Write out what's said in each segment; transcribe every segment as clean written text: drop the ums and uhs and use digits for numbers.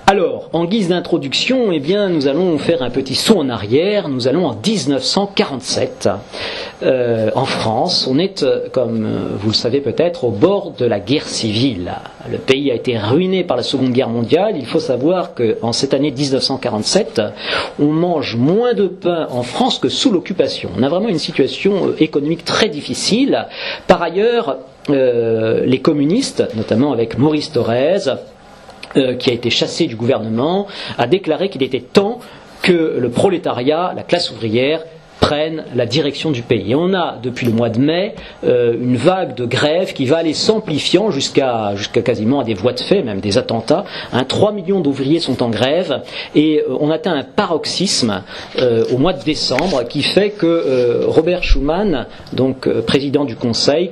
Alors, en guise d'introduction, eh bien, nous allons faire un petit saut en arrière. Nous allons en 1947, en France. On est, comme vous le savez peut-être, au bord de la guerre civile. Le pays a été ruiné par la Seconde Guerre mondiale. Il faut savoir qu'en cette année 1947, on mange moins de pain en France que sous l'occupation. On a vraiment une situation économique très difficile. Par ailleurs, les communistes, notamment avec Maurice Thorez, qui a été chassé du gouvernement, a déclaré qu'il était temps que le prolétariat, la classe ouvrière, prennent la direction du pays. Et on a, depuis le mois de mai, une vague de grève qui va aller s'amplifiant jusqu'à quasiment à des voies de fait, même des attentats. 3 millions d'ouvriers sont en grève et on atteint un paroxysme au mois de décembre qui fait que Robert Schuman, donc président du Conseil,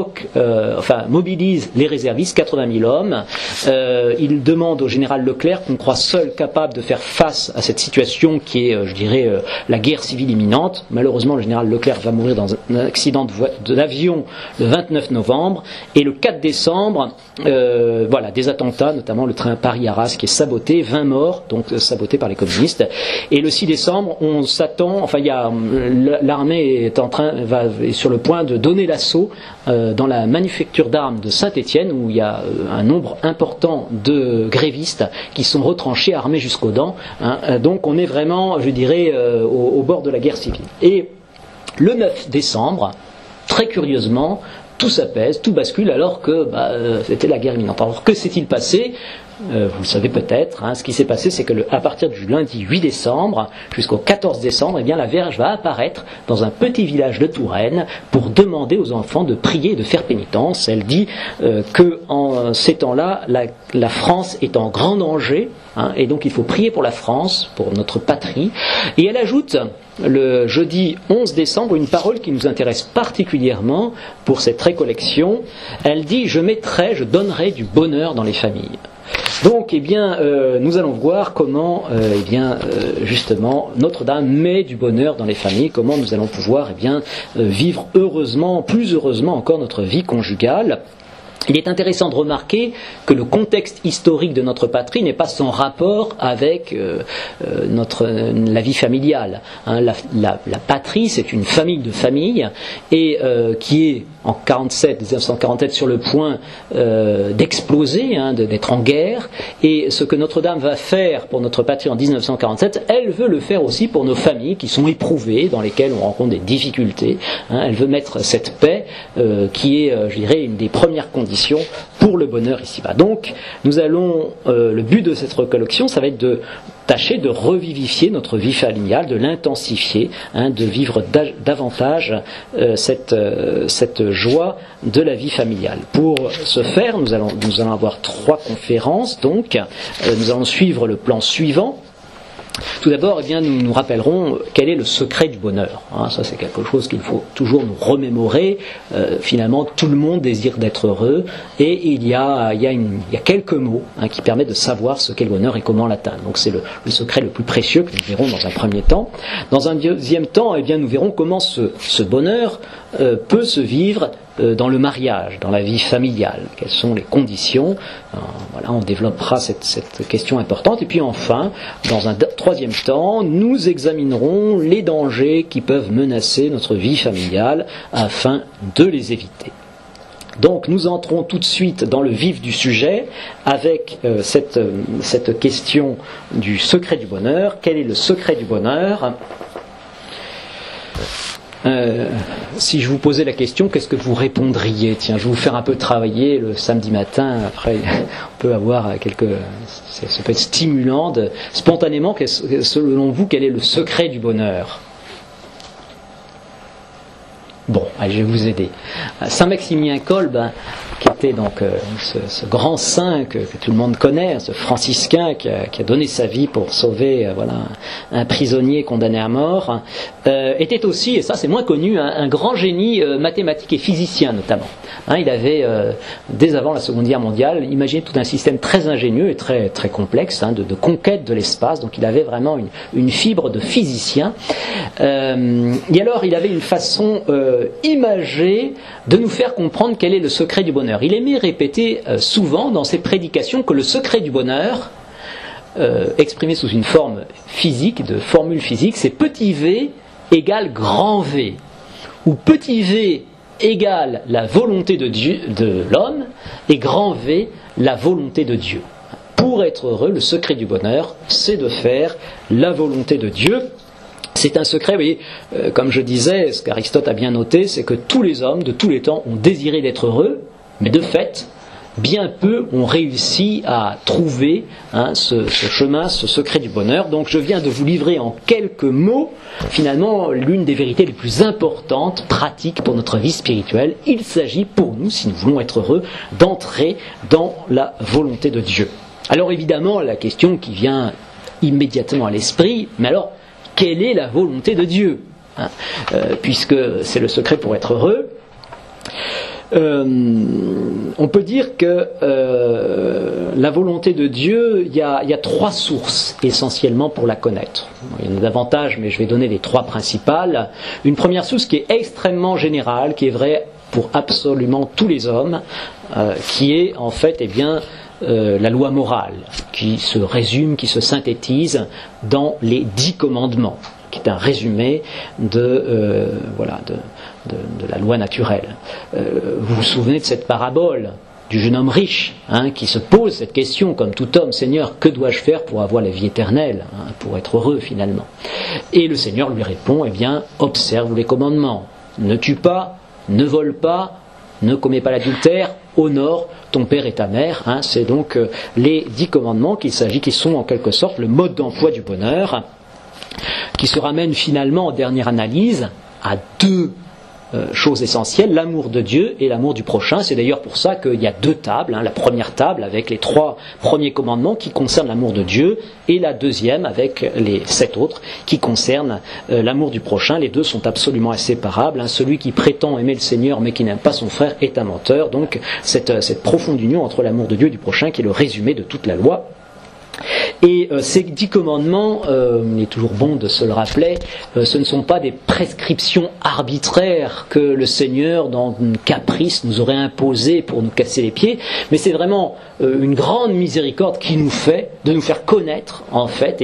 mobilise les réservistes, 80 000 hommes. Il demande au général Leclerc, qu'on croit seul capable de faire face à cette situation qui est, la guerre civile imminente. Malheureusement, le général Leclerc va mourir dans un accident d'avion le 29 novembre. Et le 4 décembre, des attentats, notamment le train Paris-Arras qui est saboté, 20 morts, donc sabotés par les communistes. Et le 6 décembre, on s'attend, l'armée est sur le point de donner l'assaut dans la manufacture d'armes de Saint-Étienne, où il y a un nombre important de grévistes qui sont retranchés, armés jusqu'aux dents. Donc on est vraiment, au bord de la guerre civile. Et le 9 décembre, très curieusement, tout s'apaise, tout bascule alors que c'était la guerre imminente. Alors que s'est-il passé ? Vous le savez peut-être, ce qui s'est passé, c'est que à partir du lundi 8 décembre jusqu'au 14 décembre, la Vierge va apparaître dans un petit village de Touraine pour demander aux enfants de prier et de faire pénitence. Elle dit que en ces temps-là, la France est en grand danger, et donc il faut prier pour la France, pour notre patrie. Et elle ajoute le jeudi 11 décembre une parole qui nous intéresse particulièrement pour cette récollection. Elle dit « Je donnerai du bonheur dans les familles ». Donc, nous allons voir comment, justement, Notre-Dame met du bonheur dans les familles, comment nous allons pouvoir, vivre heureusement, plus heureusement encore notre vie conjugale. Il est intéressant de remarquer que le contexte historique de notre patrie n'est pas sans rapport avec la vie familiale. La patrie, c'est une famille de familles et qui est en 1947 sur le point d'exploser, d'être en guerre. Et ce que Notre-Dame va faire pour notre patrie en 1947, elle veut le faire aussi pour nos familles qui sont éprouvées, dans lesquelles on rencontre des difficultés. Elle veut mettre cette paix qui est, une des premières conditions pour le bonheur ici-bas. Donc, nous allons, le but de cette recollection, ça va être de tâcher de revivifier notre vie familiale, de l'intensifier, de vivre davantage cette joie de la vie familiale. Pour ce faire, nous allons avoir 3 conférences, donc nous allons suivre le plan suivant. Tout d'abord, nous nous rappellerons quel est le secret du bonheur. Ça, c'est quelque chose qu'il faut toujours nous remémorer. Finalement, tout le monde désire d'être heureux, et il y a quelques mots qui permettent de savoir ce qu'est le bonheur et comment l'atteindre. Donc, c'est le secret le plus précieux que nous verrons dans un premier temps. Dans un deuxième temps, nous verrons comment ce bonheur peut se vivre dans le mariage, dans la vie familiale. Quelles sont les conditions ? On développera cette question importante. Et puis enfin, dans un troisième temps, nous examinerons les dangers qui peuvent menacer notre vie familiale afin de les éviter. Donc nous entrons tout de suite dans le vif du sujet avec cette question du secret du bonheur. Quel est le secret du bonheur ? Si je vous posais la question, qu'est-ce que vous répondriez ? Tiens, je vais vous faire un peu travailler le samedi matin. Après, on peut avoir ça peut être stimulant. Spontanément, selon vous, quel est le secret du bonheur ? Bon, allez, je vais vous aider. Saint Maximilien Kolbe, qui était donc ce grand saint que tout le monde connaît, ce franciscain qui a donné sa vie pour sauver un prisonnier condamné à mort, était aussi, et ça c'est moins connu, un grand génie mathématique et physicien notamment. Il avait, dès avant la Seconde Guerre mondiale, imaginé tout un système très ingénieux et très, très complexe de conquête de l'espace. Donc il avait vraiment une fibre de physicien. Et alors il avait une façon imagée de nous faire comprendre quel est le secret du bonheur. Il aimait répéter souvent dans ses prédications que le secret du bonheur exprimé sous une forme physique, de formule physique, c'est petit v égale grand V, où petit v égale la volonté de Dieu, de l'homme, et grand V, la volonté de Dieu. Pour être heureux, le secret du bonheur, c'est de faire la volonté de Dieu. C'est un secret, vous voyez, comme je disais, ce qu'Aristote a bien noté, c'est que tous les hommes de tous les temps ont désiré d'être heureux, mais de fait, bien peu ont réussi à trouver ce chemin, ce secret du bonheur. Donc je viens de vous livrer en quelques mots, finalement, l'une des vérités les plus importantes, pratiques pour notre vie spirituelle. Il s'agit pour nous, si nous voulons être heureux, d'entrer dans la volonté de Dieu. Alors évidemment, la question qui vient immédiatement à l'esprit, mais alors, quelle est la volonté de Dieu, puisque c'est le secret pour être heureux. On peut dire que la volonté de Dieu, il y a trois sources essentiellement pour la connaître. Il y en a davantage, mais je vais donner les trois principales. Une première source qui est extrêmement générale, qui est vraie pour absolument tous les hommes, qui est en fait, la loi morale, qui se résume, qui se synthétise dans les 10 commandements, qui est un résumé de la loi naturelle. Vous vous souvenez de cette parabole du jeune homme riche, qui se pose cette question, comme tout homme: Seigneur, que dois-je faire pour avoir la vie éternelle, pour être heureux finalement? Et le Seigneur lui répond: observe les commandements. Ne tue pas, ne vole pas, ne commets pas l'adultère, honore ton père et ta mère. C'est donc les 10 commandements qui sont en quelque sorte le mode d'emploi du bonheur, qui se ramène finalement en dernière analyse à 2 choses essentielles, l'amour de Dieu et l'amour du prochain. C'est d'ailleurs pour ça qu'il y a 2 tables, la première table avec les 3 premiers commandements qui concernent l'amour de Dieu, et la deuxième avec les 7 autres qui concernent l'amour du prochain. Les 2 sont absolument inséparables. Celui qui prétend aimer le Seigneur mais qui n'aime pas son frère est un menteur. Donc cette profonde union entre l'amour de Dieu et du prochain qui est le résumé de toute la loi. Et ces 10 commandements, il est toujours bon de se le rappeler, ce ne sont pas des prescriptions arbitraires que le Seigneur, dans une caprice, nous aurait imposées pour nous casser les pieds, mais c'est vraiment une grande miséricorde qui nous fait, de nous faire connaître, en fait,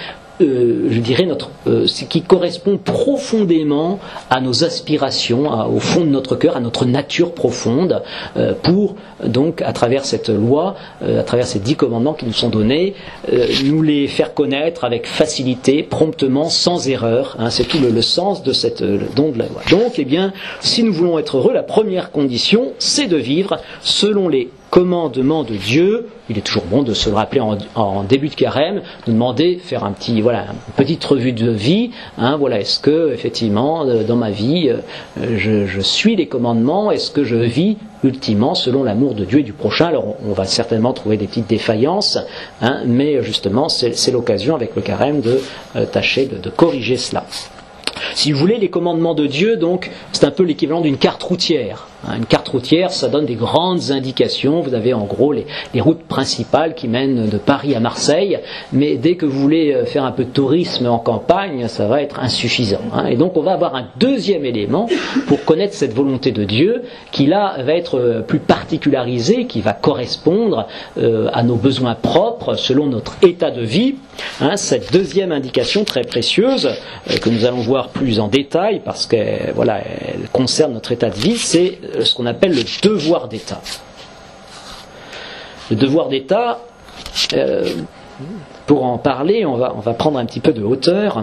je dirais ce qui correspond profondément à nos aspirations, au fond de notre cœur, à notre nature profonde, pour donc à travers cette loi, à travers ces 10 commandements qui nous sont donnés, nous les faire connaître avec facilité, promptement, sans erreur. C'est tout le sens de cette don de la loi. Donc, si nous voulons être heureux, la première condition, c'est de vivre selon les commandements de Dieu. Il est toujours bon de se le rappeler en début de carême, de demander, faire une petite revue de vie. Est-ce que effectivement dans ma vie je suis les commandements? Est-ce que je vis ultimement selon l'amour de Dieu et du prochain? Alors on va certainement trouver des petites défaillances, mais justement c'est l'occasion avec le carême de tâcher de corriger cela. Si vous voulez, les commandements de Dieu, donc, c'est un peu l'équivalent d'une carte routière. Une carte routière, ça donne des grandes indications. Vous avez en gros les routes principales qui mènent de Paris à Marseille, mais dès que vous voulez faire un peu de tourisme en campagne, ça va être insuffisant. Et donc on va avoir un deuxième élément pour connaître cette volonté de Dieu, qui là va être plus particularisé, qui va correspondre à nos besoins propres, selon notre état de vie. Cette deuxième indication très précieuse, que nous allons voir plus en détail, parce qu'elle concerne notre état de vie, c'est ce qu'on appelle le devoir d'État. Le devoir d'État, pour en parler, on va prendre un petit peu de hauteur.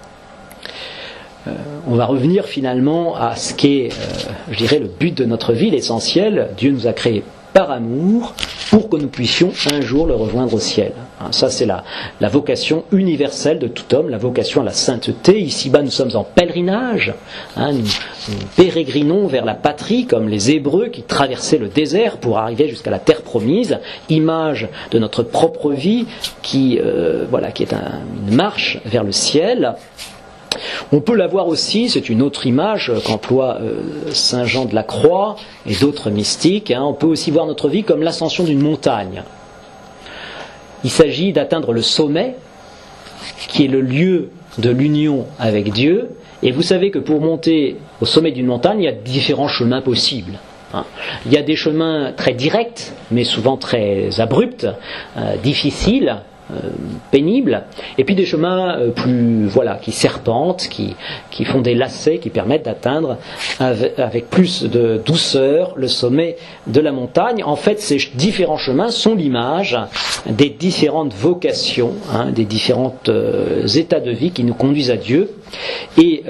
On va revenir finalement à ce qu'est, le but de notre vie, l'essentiel. Dieu nous a créés par amour, pour que nous puissions un jour le rejoindre au ciel. Ça, c'est la vocation universelle de tout homme, la vocation à la sainteté. Ici-bas, nous sommes en pèlerinage. Nous pérégrinons vers la patrie, comme les Hébreux qui traversaient le désert pour arriver jusqu'à la terre promise. Image de notre propre vie qui est une marche vers le ciel. On peut la voir aussi, c'est une autre image qu'emploie Saint Jean de la Croix et d'autres mystiques. On peut aussi voir notre vie comme l'ascension d'une montagne. Il s'agit d'atteindre le sommet, qui est le lieu de l'union avec Dieu. Et vous savez que pour monter au sommet d'une montagne, il y a différents chemins possibles. Il y a des chemins très directs, mais souvent très abrupts, difficiles, pénibles, et puis des chemins qui serpentent, qui font des lacets, qui permettent d'atteindre avec plus de douceur le sommet de la montagne. En fait, ces différents chemins sont l'image des différentes vocations, des différents états de vie qui nous conduisent à Dieu. Et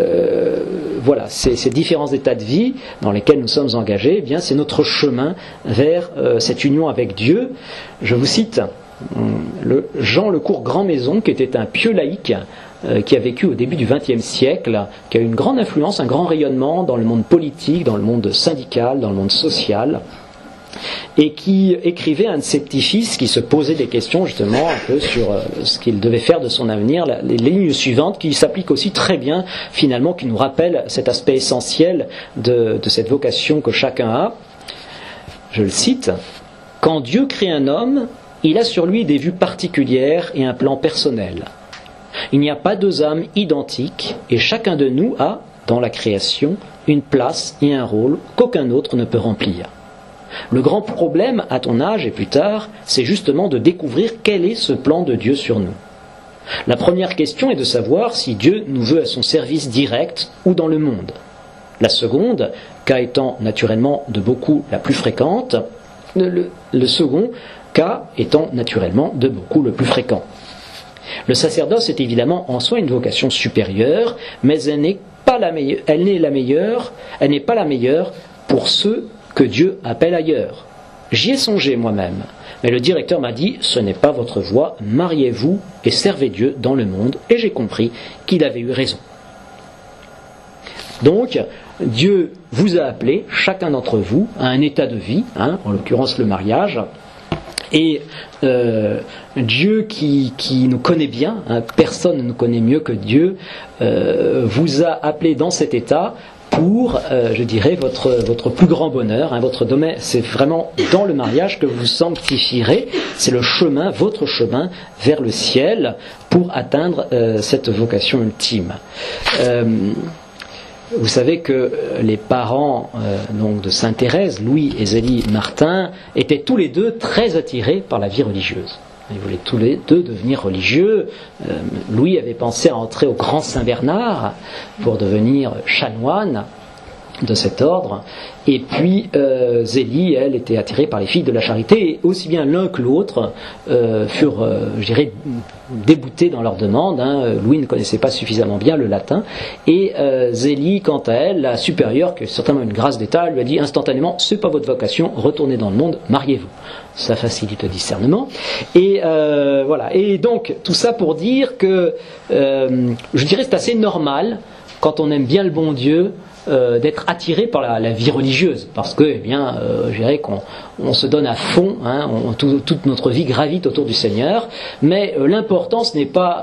ces différents états de vie dans lesquels nous sommes engagés, eh bien, c'est notre chemin vers cette union avec Dieu. Je vous cite Jean Lecourt Grand-Maison, qui était un pieux laïc qui a vécu au début du XXe siècle, qui a eu une grande influence, un grand rayonnement dans le monde politique, dans le monde syndical, dans le monde social, et qui écrivait à un de ses petits-fils qui se posait des questions justement un peu sur ce qu'il devait faire de son avenir, les lignes suivantes qui s'appliquent aussi très bien finalement, qui nous rappellent cet aspect essentiel de cette vocation que chacun a. Je le cite: « Quand Dieu crée un homme, il a sur lui des vues particulières et un plan personnel. Il n'y a pas deux âmes identiques et chacun de nous a, dans la création, une place et un rôle qu'aucun autre ne peut remplir. Le grand problème, à ton âge et plus tard, c'est justement de découvrir quel est ce plan de Dieu sur nous. La première question est de savoir si Dieu nous veut à son service direct ou dans le monde. La seconde, cas étant naturellement de beaucoup la plus fréquente, le second cas étant naturellement de beaucoup le plus fréquent. Le sacerdoce est évidemment en soi une vocation supérieure, mais elle n'est pas la meilleure pour ceux que Dieu appelle ailleurs. J'y ai songé moi-même, mais le directeur m'a dit « Ce n'est pas votre voie, mariez-vous et servez Dieu dans le monde » et j'ai compris qu'il avait eu raison. Donc, Dieu vous a appelé, chacun d'entre vous, à un état de vie, en l'occurrence le mariage, et Dieu qui nous connaît bien, personne ne nous connaît mieux que Dieu, vous a appelé dans cet état pour, votre plus grand bonheur, votre domaine. C'est vraiment dans le mariage que vous sanctifierez. C'est le chemin, votre chemin vers le ciel pour atteindre cette vocation ultime. Vous savez que les parents de Sainte Thérèse, Louis et Zélie Martin, étaient tous les deux très attirés par la vie religieuse. Ils voulaient tous les deux devenir religieux. Louis avait pensé à entrer au Grand Saint-Bernard pour devenir chanoine de cet ordre. Et puis Zélie, elle, était attirée par les filles de la charité. Et aussi bien l'un que l'autre furent, déboutés dans leur demande. Louis ne connaissait pas suffisamment bien le latin. Et Zélie, quant à elle, la supérieure, qui est certainement une grâce d'État, lui a dit instantanément « C'est pas votre vocation, retournez dans le monde, mariez-vous ». Ça facilite le discernement. Et Et donc, tout ça pour dire que, c'est assez normal, quand on aime bien le bon Dieu, d'être attiré par la vie religieuse, parce que, qu'on se donne à fond, toute notre vie gravite autour du Seigneur, mais l'important ce n'est pas,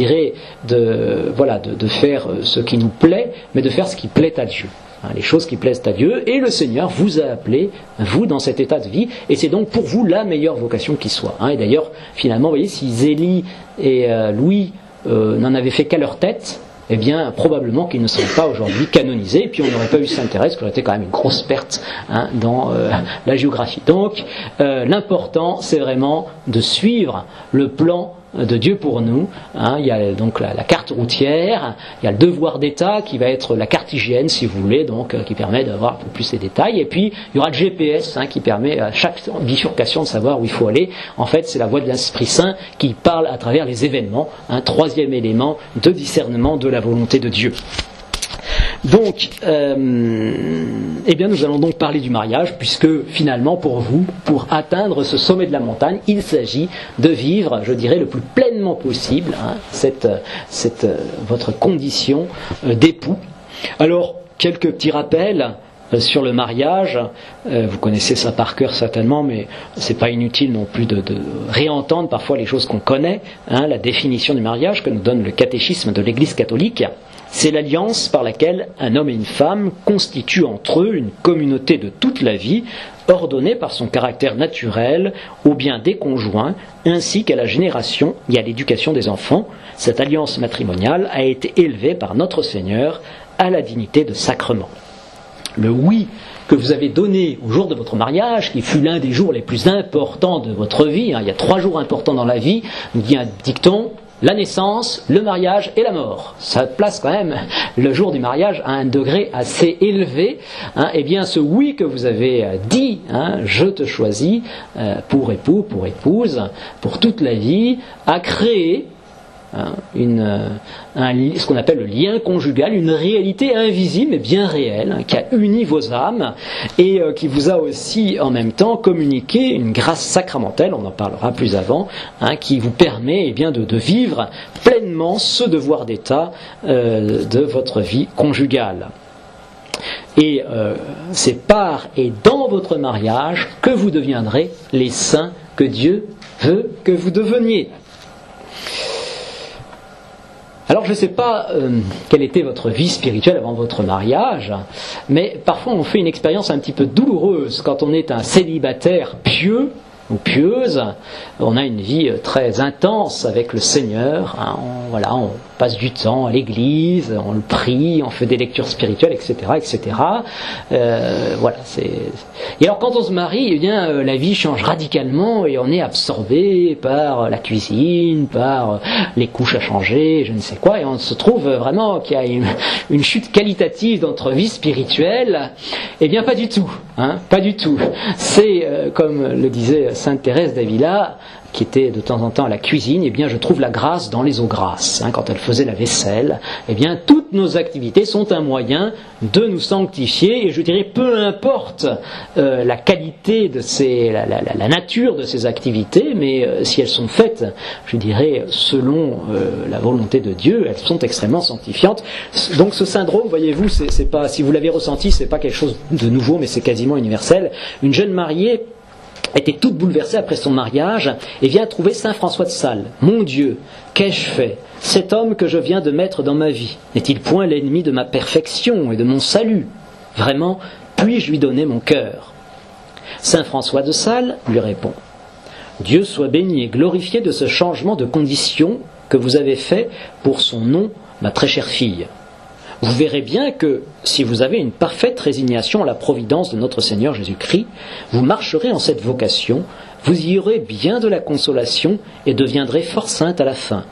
de faire ce qui nous plaît, mais de faire ce qui plaît à Dieu. Les choses qui plaisent à Dieu, et le Seigneur vous a appelé, vous, dans cet état de vie, et c'est donc pour vous la meilleure vocation qui soit. Et d'ailleurs, finalement, vous voyez, si Zélie et Louis n'en avaient fait qu'à leur tête, eh bien, probablement qu'ils ne seraient pas aujourd'hui canonisés, et puis on n'aurait pas eu Sainte Thérèse, qui aurait été quand même une grosse perte dans la géographie. Donc, l'important, c'est vraiment de suivre le plan de Dieu pour nous. Il y a donc la carte routière, il y a le devoir d'État qui va être la carte hygiène, si vous voulez, donc qui permet d'avoir un peu plus les détails. Et puis il y aura le GPS qui permet à chaque bifurcation de savoir où il faut aller. En fait, c'est la voix de l'Esprit Saint qui parle à travers les événements. Troisième élément de discernement de la volonté de Dieu. Donc, nous allons donc parler du mariage, puisque finalement, pour vous, pour atteindre ce sommet de la montagne, il s'agit de vivre, le plus pleinement possible, votre condition d'époux. Alors, quelques petits rappels sur le mariage. Vous connaissez ça par cœur certainement, mais c'est pas inutile non plus de réentendre parfois les choses qu'on connaît. La définition du mariage que nous donne le catéchisme de l'Église catholique. C'est l'alliance par laquelle un homme et une femme constituent entre eux une communauté de toute la vie, ordonnée par son caractère naturel au bien des conjoints, ainsi qu'à la génération et à l'éducation des enfants. Cette alliance matrimoniale a été élevée par notre Seigneur à la dignité de sacrement. le oui que vous avez donné au jour de votre mariage, qui fut l'un des jours les plus importants de votre vie, il y a 3 jours importants dans la vie, nous dit un dicton, la naissance, le mariage et la mort. Ça place quand même le jour du mariage à un degré assez élevé. Eh bien, ce oui que vous avez dit, je te choisis pour époux, pour épouse, pour toute la vie, a créé ce qu'on appelle le lien conjugal, une réalité invisible mais bien réelle, qui a uni vos âmes et qui vous a aussi en même temps communiqué une grâce sacramentelle, on en parlera plus avant, qui vous permet de vivre pleinement ce devoir d'état de votre vie conjugale. Et c'est par et dans votre mariage que vous deviendrez les saints que Dieu veut que vous deveniez. Alors je ne sais pas quelle était votre vie spirituelle avant votre mariage, mais parfois on fait une expérience un petit peu douloureuse quand on est un célibataire pieux ou pieuse. On a une vie très intense avec le Seigneur, on passe du temps à l'église, on le prie, on fait des lectures spirituelles, etc. etc. Et alors quand on se marie, la vie change radicalement et on est absorbé par la cuisine, par les couches à changer, je ne sais quoi, et on se trouve vraiment qu'il y a une chute qualitative dans notre vie spirituelle. Eh bien pas du tout, pas du tout. C'est comme le disait Sainte Thérèse d'Avila, qui était de temps en temps à la cuisine, je trouve la grâce dans les eaux grasses. Quand elle faisait la vaisselle, toutes nos activités sont un moyen de nous sanctifier, et je dirais peu importe la qualité de la nature de ces activités, mais si elles sont faites, je dirais, selon la volonté de Dieu, elles sont extrêmement sanctifiantes. Donc ce syndrome, voyez-vous, c'est pas, si vous l'avez ressenti, c'est pas quelque chose de nouveau, mais c'est quasiment universel. Une jeune mariée était toute bouleversée après son mariage et vient trouver saint François de Sales. « Mon Dieu, qu'ai-je fait ? Cet homme que je viens de mettre dans ma vie, n'est-il point l'ennemi de ma perfection et de mon salut ? Vraiment, puis-je lui donner mon cœur ?» Saint François de Sales lui répond « Dieu soit béni et glorifié de ce changement de condition que vous avez fait pour son nom, ma très chère fille. Vous verrez bien que, si vous avez une parfaite résignation à la providence de notre Seigneur Jésus-Christ, vous marcherez en cette vocation, vous y aurez bien de la consolation et deviendrez fort sainte à la fin.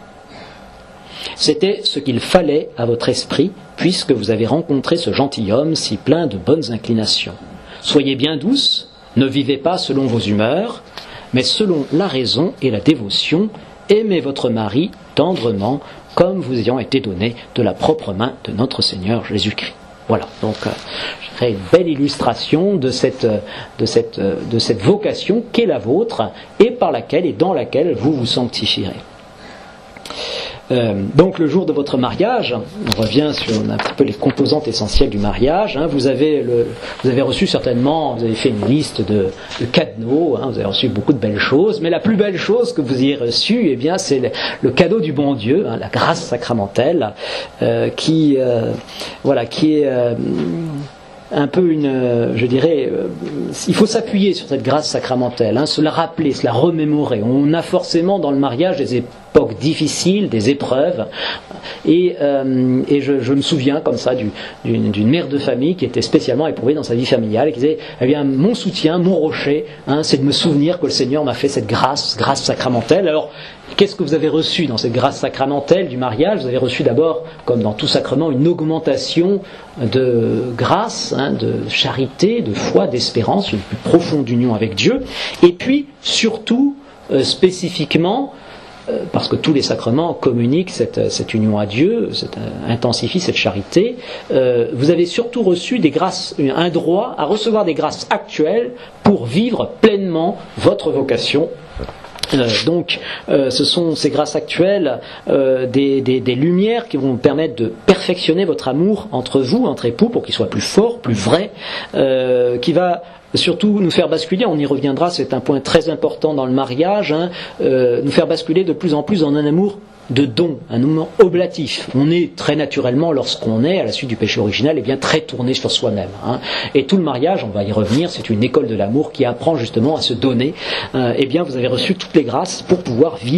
C'était ce qu'il fallait à votre esprit, puisque vous avez rencontré ce gentilhomme si plein de bonnes inclinations. Soyez bien douce, ne vivez pas selon vos humeurs, mais selon la raison et la dévotion, aimez votre mari tendrement, comme vous ayant été donné de la propre main de notre Seigneur Jésus-Christ. Voilà, donc je dirais une belle illustration de cette vocation qu'est la vôtre et par laquelle et dans laquelle vous vous sanctifierez. Donc le jour de votre mariage, on revient sur un petit peu les composantes essentielles du mariage. Vous avez reçu certainement, vous avez fait une liste de cadeaux, vous avez reçu beaucoup de belles choses, mais la plus belle chose que vous ayez reçue, c'est le cadeau du bon Dieu, la grâce sacramentelle, qui est un peu il faut s'appuyer sur cette grâce sacramentelle, se la rappeler, se la remémorer. On a forcément dans le mariage des époques difficiles, des épreuves, et je me souviens comme ça d'une mère de famille qui était spécialement éprouvée dans sa vie familiale et qui disait, mon soutien, mon rocher, c'est de me souvenir que le Seigneur m'a fait cette grâce sacramentelle. Alors, qu'est-ce que vous avez reçu dans cette grâce sacramentelle du mariage ? Vous avez reçu d'abord, comme dans tout sacrement, une augmentation de grâce, de charité, de foi, d'espérance, une plus profonde union avec Dieu. Et puis, surtout, spécifiquement, parce que tous les sacrements communiquent cette union à Dieu, intensifient cette charité, vous avez surtout reçu des grâces, un droit à recevoir des grâces actuelles pour vivre pleinement votre vocation. Donc, ce sont ces grâces actuelles, des lumières qui vont vous permettre de perfectionner votre amour entre vous, entre époux, pour qu'il soit plus fort, plus vrai, qui va surtout nous faire basculer, on y reviendra, c'est un point très important dans le mariage, nous faire basculer de plus en plus dans un amour de don, un amour oblatif. On est très naturellement, lorsqu'on est à la suite du péché original, très tourné sur soi-même. Et tout le mariage, on va y revenir, c'est une école de l'amour qui apprend justement à se donner. Vous avez reçu toutes les grâces pour pouvoir vivre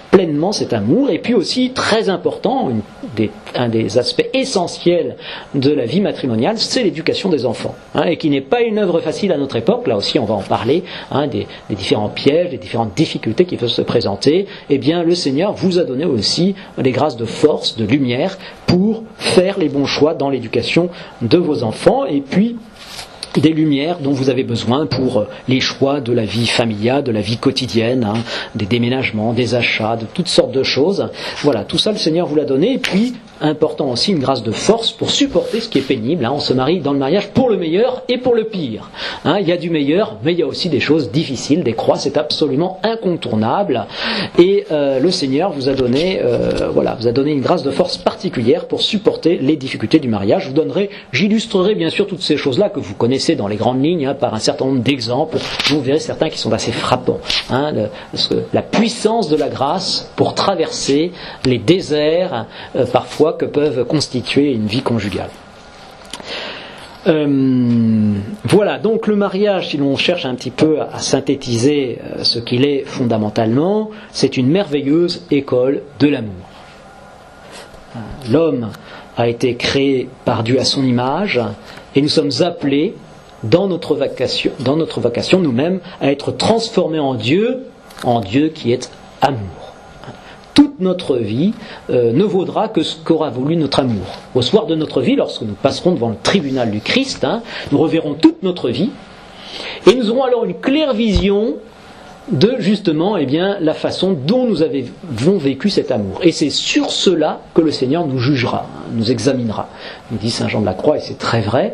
pleinement cet amour. Et puis aussi, très important, un des aspects essentiels de la vie matrimoniale, c'est l'éducation des enfants, et qui n'est pas une œuvre facile à notre époque. Là aussi, on va en parler, des différents pièges, des différentes difficultés qui peuvent se présenter. Eh bien, le Seigneur vous a donné aussi les grâces de force, de lumière, pour faire les bons choix dans l'éducation de vos enfants, et puis des lumières dont vous avez besoin pour les choix de la vie familiale, de la vie quotidienne, des déménagements, des achats, de toutes sortes de choses. Voilà, tout ça le Seigneur vous l'a donné. Et puis, important aussi, une grâce de force pour supporter ce qui est pénible. On se marie dans le mariage pour le meilleur et pour le pire. Il y a du meilleur, mais il y a aussi des choses difficiles, des croix, c'est absolument incontournable. Et le Seigneur vous a donné, vous a donné une grâce de force particulière pour supporter les difficultés du mariage. J'illustrerai bien sûr toutes ces choses-là que vous connaissez dans les grandes lignes, par un certain nombre d'exemples. Vous verrez certains qui sont assez frappants. La puissance de la grâce pour traverser les déserts, parfois, que peuvent constituer une vie conjugale. Voilà, donc le mariage, si l'on cherche un petit peu à synthétiser ce qu'il est fondamentalement, c'est une merveilleuse école de l'amour. L'homme a été créé par Dieu à son image, et nous sommes appelés, dans notre vocation nous-mêmes, à être transformés en Dieu qui est amour. Toute notre vie ne vaudra que ce qu'aura voulu notre amour. Au soir de notre vie, lorsque nous passerons devant le tribunal du Christ, nous reverrons toute notre vie, et nous aurons alors une claire vision de justement la façon dont nous avons vécu cet amour. Et c'est sur cela que le Seigneur nous jugera, nous examinera. Nous dit Saint Jean de la Croix, et c'est très vrai.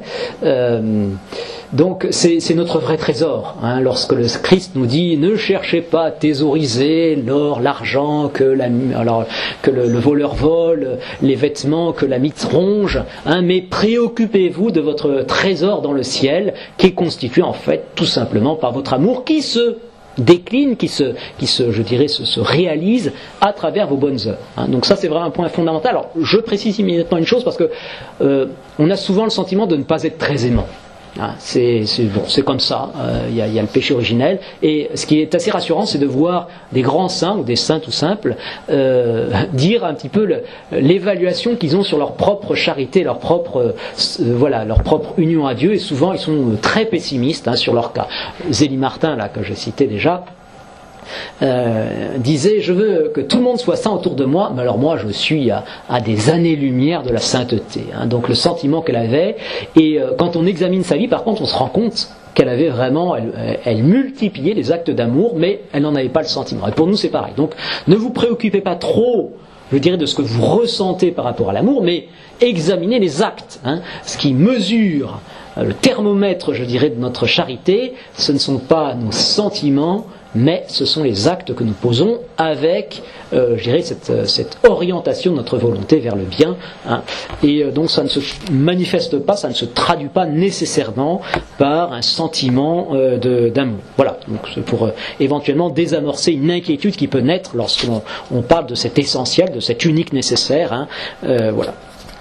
Donc c'est notre vrai trésor. Lorsque le Christ nous dit « Ne cherchez pas à thésauriser l'or, l'argent que le voleur vole, les vêtements que la mitre ronge, mais préoccupez-vous de votre trésor dans le ciel, qui est constitué en fait tout simplement par votre amour qui se décline, qui se réalise à travers vos bonnes œuvres. Donc ça, c'est vraiment un point fondamental. Alors, je précise immédiatement une chose, parce que on a souvent le sentiment de ne pas être très aimant. C'est comme ça, il y a le péché originel, et ce qui est assez rassurant, c'est de voir des grands saints, ou des saints tout simples, dire un petit peu l'évaluation qu'ils ont sur leur propre charité, leur propre union à Dieu, et souvent ils sont très pessimistes sur leur cas. Zélie Martin, là, que j'ai cité déjà, disait « Je veux que tout le monde soit saint autour de moi, mais alors moi je suis à des années-lumière de la sainteté. » Donc le sentiment qu'elle avait, et quand on examine sa vie, par contre, on se rend compte qu'elle avait vraiment, elle multipliait les actes d'amour, mais elle n'en avait pas le sentiment. Et pour nous c'est pareil. Donc ne vous préoccupez pas trop, je dirais, de ce que vous ressentez par rapport à l'amour, mais examinez les actes. Ce qui mesure le thermomètre, je dirais, de notre charité, ce ne sont pas nos sentiments, mais ce sont les actes que nous posons avec, je dirais, cette orientation de notre volonté vers le bien. Et donc ça ne se manifeste pas, ça ne se traduit pas nécessairement par un sentiment d'amour. Voilà, donc c'est pour éventuellement désamorcer une inquiétude qui peut naître lorsqu'on parle de cet essentiel, de cet unique nécessaire. Voilà.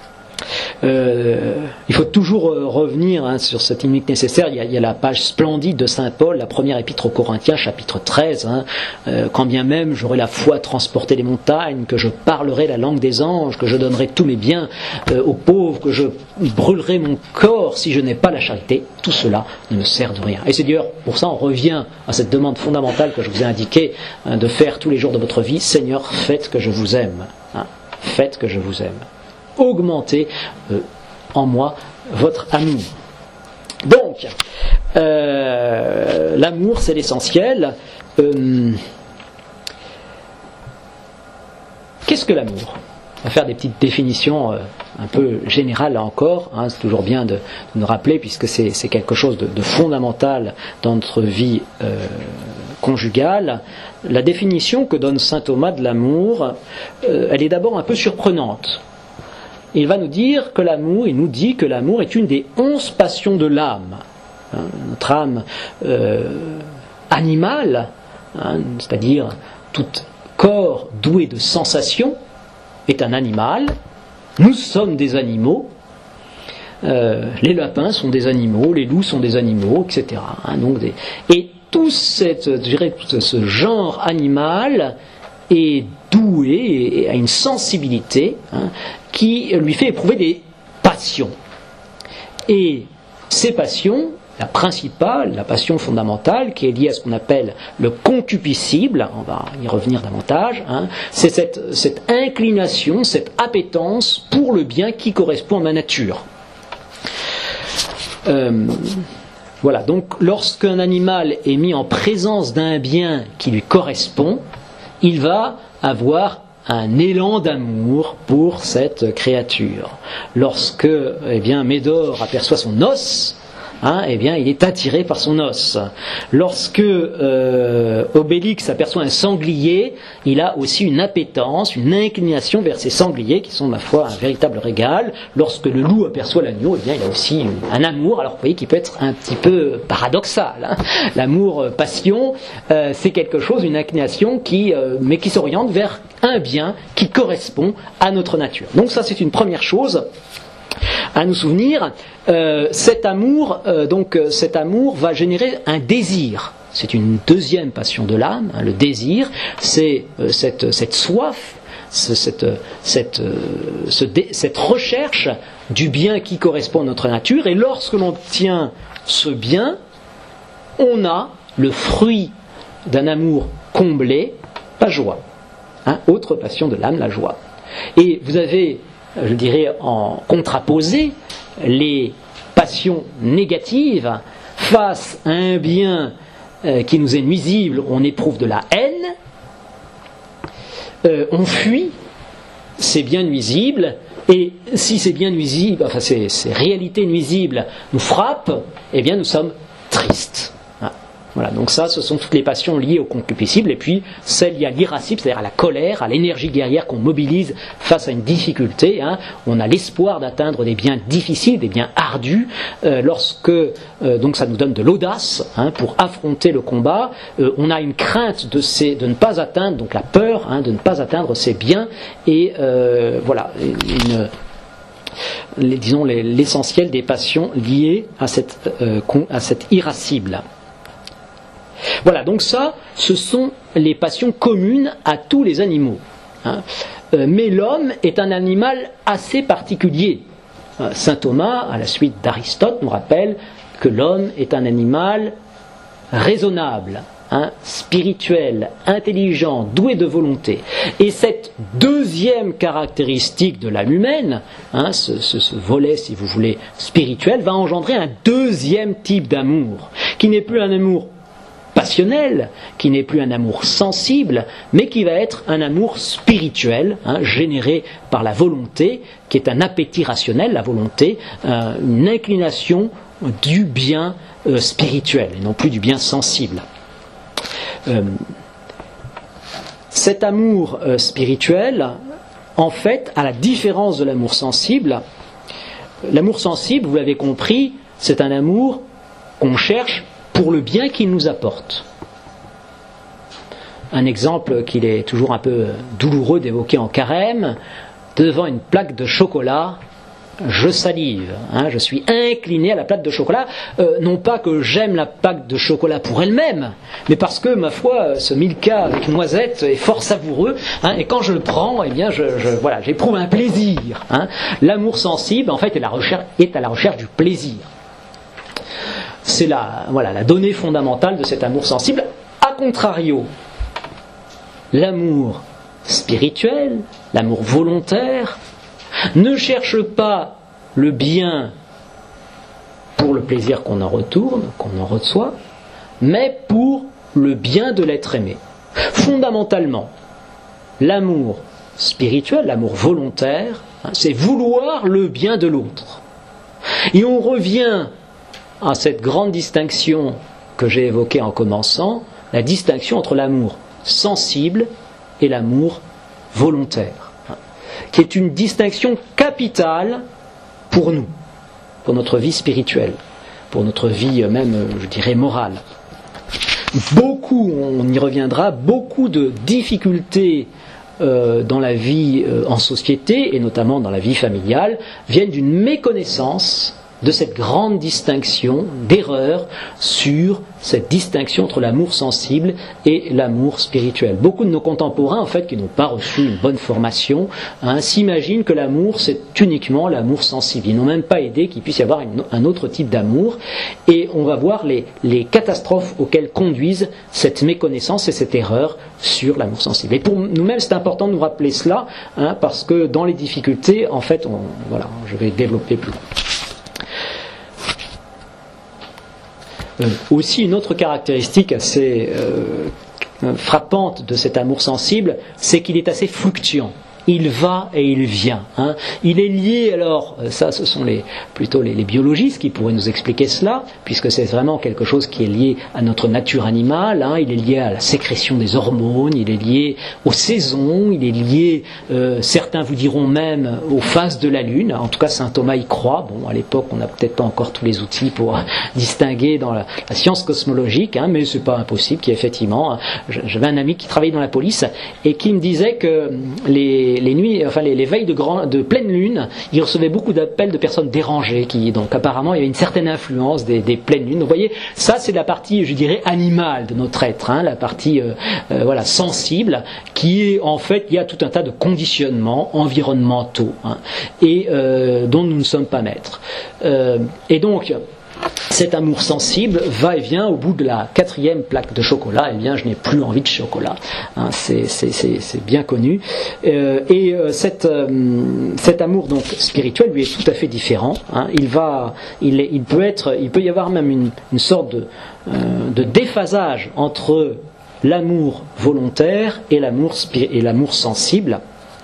Il faut toujours revenir sur cette unique nécessaire. Il y a la page splendide de Saint Paul, la première épître aux Corinthiens, chapitre 13. Quand bien même j'aurai la foi à transporter les montagnes, que je parlerai la langue des anges, que je donnerai tous mes biens aux pauvres, que je brûlerai mon corps, si je n'ai pas la charité, tout cela ne me sert de rien. Et c'est d'ailleurs pour ça on revient à cette demande fondamentale que je vous ai indiquée, de faire tous les jours de votre vie: Seigneur, faites que je vous aime. Faites que je vous aime. Augmentez en moi votre amour. Donc, l'amour, c'est l'essentiel. Qu'est-ce que l'amour ? On va faire des petites définitions un peu générales là encore. C'est toujours bien de nous rappeler, puisque c'est quelque chose de fondamental dans notre vie conjugale. La définition que donne saint Thomas de l'amour, elle est d'abord un peu surprenante. Il va nous dire que l'amour, il nous dit que l'amour est une des 11 passions de l'âme. Notre âme animale, c'est-à-dire tout corps doué de sensations, est un animal. Nous sommes des animaux. Les lapins sont des animaux, les loups sont des animaux, etc. Et tout ce genre animal est doué et a une sensibilité qui lui fait éprouver des passions. Et ces passions, la principale, la passion fondamentale, qui est liée à ce qu'on appelle le concupiscible, on va y revenir davantage, c'est cette inclination, cette appétence pour le bien qui correspond à ma nature. Voilà, donc lorsqu'un animal est mis en présence d'un bien qui lui correspond, il va avoir un élan d'amour pour cette créature. Lorsque Médor aperçoit son os, il est attiré par son os. Lorsque Obélix aperçoit un sanglier, il a aussi une appétence, une inclination vers ces sangliers qui sont, ma foi, un véritable régal. Lorsque le loup aperçoit l'agneau, il a aussi un amour, alors vous voyez, qui peut être un petit peu paradoxal. L'amour-passion, c'est quelque chose, une inclination mais qui s'oriente vers un bien qui correspond à notre nature. Donc ça, c'est une première chose à nous souvenir. Cet amour va générer un désir. C'est une deuxième passion de l'âme. Le désir, c'est cette soif, cette recherche du bien qui correspond à notre nature. Et lorsque l'on obtient ce bien, on a le fruit d'un amour comblé, la joie. Autre passion de l'âme, la joie. Et vous avez, je dirais, en contraposé les passions négatives. Face à un bien qui nous est nuisible, on éprouve de la haine, on fuit ces biens nuisibles, et si ces biens nuisibles, ces réalités nuisibles nous frappent, nous sommes tristes. Voilà, donc ça, ce sont toutes les passions liées au concupiscible, et puis celles liées à l'irascible, c'est-à-dire à la colère, à l'énergie guerrière qu'on mobilise face à une difficulté. On a l'espoir d'atteindre des biens difficiles, des biens ardus, donc ça nous donne de l'audace pour affronter le combat. On a une crainte de ne pas atteindre, donc la peur de ne pas atteindre ces biens, et voilà, l'essentiel des passions liées à cette irascible. Voilà, donc ça, ce sont les passions communes à tous les animaux. Mais l'homme est un animal assez particulier. Saint Thomas, à la suite d'Aristote, nous rappelle que l'homme est un animal raisonnable, spirituel, intelligent, doué de volonté. Et cette deuxième caractéristique de l'âme humaine, ce volet, si vous voulez, spirituel, va engendrer un deuxième type d'amour, qui n'est plus un amour passionnel, qui n'est plus un amour sensible, mais qui va être un amour spirituel, généré par la volonté, qui est un appétit rationnel, la volonté, une inclination du bien spirituel, et non plus du bien sensible. Cet amour spirituel, en fait, à la différence de l'amour sensible, vous l'avez compris, c'est un amour qu'on cherche pour le bien qu'il nous apporte. Un exemple qu'il est toujours un peu douloureux d'évoquer en carême, devant une plaque de chocolat, je salive, je suis incliné à la plaque de chocolat, non pas que j'aime la plaque de chocolat pour elle-même, mais parce que, ma foi, ce Milka avec noisette est fort savoureux, et quand je le prends, j'éprouve un plaisir. L'amour sensible, en fait, est à la recherche du plaisir. C'est la donnée fondamentale de cet amour sensible. A contrario, l'amour spirituel, l'amour volontaire, ne cherche pas le bien pour le plaisir qu'on en retourne, qu'on en reçoit, mais pour le bien de l'être aimé. Fondamentalement, l'amour spirituel, l'amour volontaire, c'est vouloir le bien de l'autre. Et on revient à cette grande distinction que j'ai évoquée en commençant, la distinction entre l'amour sensible et l'amour volontaire, qui est une distinction capitale pour nous, pour notre vie spirituelle, pour notre vie même, je dirais, morale. On y reviendra, beaucoup de difficultés dans la vie en société, et notamment dans la vie familiale, viennent d'une méconnaissance de cette grande distinction, d'erreur sur cette distinction entre l'amour sensible et l'amour spirituel. Beaucoup de nos contemporains, en fait, qui n'ont pas reçu une bonne formation, s'imaginent que l'amour, c'est uniquement l'amour sensible. Ils n'ont même pas idée qu'il puisse y avoir un autre type d'amour. Et on va voir les catastrophes auxquelles conduisent cette méconnaissance et cette erreur sur l'amour sensible. Et pour nous-mêmes, c'est important de nous rappeler cela, parce que dans les difficultés, en fait, je vais développer plus. Aussi, une autre caractéristique assez frappante de cet amour sensible, c'est qu'il est assez fluctuant. Il va et il vient. Il est lié, alors, ça ce sont plutôt les biologistes qui pourraient nous expliquer cela, puisque c'est vraiment quelque chose qui est lié à notre nature animale, il est lié à la sécrétion des hormones, il est lié aux saisons, il est lié, certains vous diront même, aux phases de la Lune. En tout cas, saint Thomas y croit. Bon, à l'époque, on n'a peut-être pas encore tous les outils pour distinguer dans la science cosmologique, mais c'est pas impossible qu'effectivement, j'avais un ami qui travaillait dans la police et qui me disait que les nuits, enfin les veilles de pleine lune, il recevait beaucoup d'appels de personnes dérangées, donc apparemment il y avait une certaine influence des pleines lunes. Donc, vous voyez, ça c'est la partie, je dirais, animale de notre être, la partie sensible, qui est en fait, il y a tout un tas de conditionnements environnementaux et dont nous ne sommes pas maîtres. Et donc, cet amour sensible va et vient au bout de la 4e plaque de chocolat. Eh bien, je n'ai plus envie de chocolat. C'est bien connu. Cet amour donc spirituel lui est tout à fait différent. Il peut y avoir même une sorte de déphasage entre l'amour volontaire et l'amour sensible.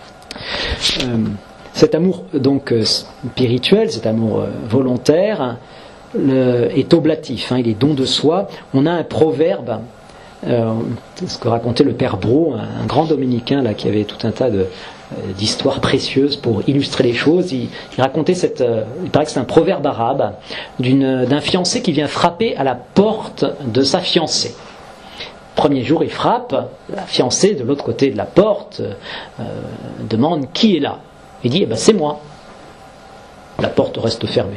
Cet amour donc spirituel, cet amour volontaire, est oblatif, il est don de soi. On a un proverbe, ce que racontait le père Brault, un grand dominicain qui avait tout un tas d'histoires précieuses pour illustrer les choses. Il racontait il paraît que c'est un proverbe arabe d'un fiancé qui vient frapper à la porte de sa fiancée. Premier jour, il frappe, la fiancée de l'autre côté de la porte demande qui est là. Il dit c'est moi. La porte reste fermée.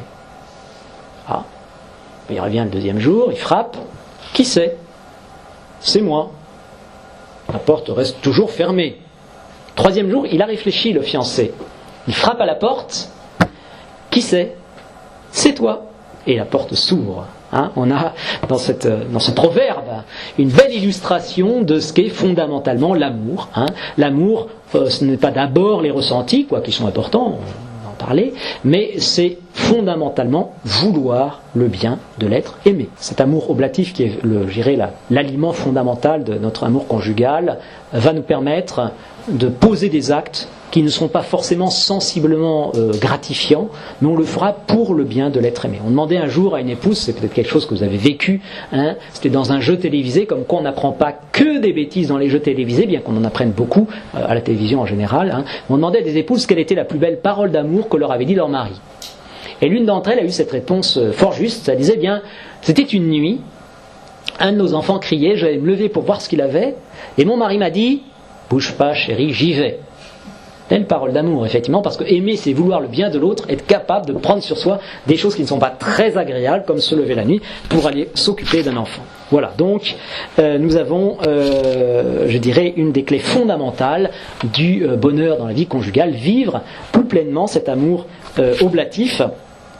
Il revient le 2e jour, il frappe. Qui c'est ? C'est moi. La porte reste toujours fermée. 3e jour, il a réfléchi, le fiancé. Il frappe à la porte. Qui c'est ? C'est toi. Et la porte s'ouvre. On a dans ce proverbe une belle illustration de ce qu'est fondamentalement l'amour. L'amour, ce n'est pas d'abord les ressentis, qui sont importants, parler, mais c'est fondamentalement vouloir le bien de l'être aimé. Cet amour oblatif qui est l'aliment fondamental de notre amour conjugal va nous permettre de poser des actes qui ne seront pas forcément sensiblement gratifiants, mais on le fera pour le bien de l'être aimé. On demandait un jour à une épouse, c'est peut-être quelque chose que vous avez vécu, c'était dans un jeu télévisé, comme quoi on n'apprend pas que des bêtises dans les jeux télévisés, bien qu'on en apprenne beaucoup à la télévision en général. On demandait à des épouses quelle était la plus belle parole d'amour que leur avait dit leur mari. Et l'une d'entre elles a eu cette réponse fort juste, ça disait c'était une nuit, un de nos enfants criait, j'allais me lever pour voir ce qu'il avait, et mon mari m'a dit, bouge pas chérie, j'y vais. Une parole d'amour, effectivement, parce que aimer, c'est vouloir le bien de l'autre, être capable de prendre sur soi des choses qui ne sont pas très agréables, comme se lever la nuit, pour aller s'occuper d'un enfant. Voilà, donc nous avons, je dirais, une des clés fondamentales du bonheur dans la vie conjugale, vivre plus pleinement cet amour oblatif,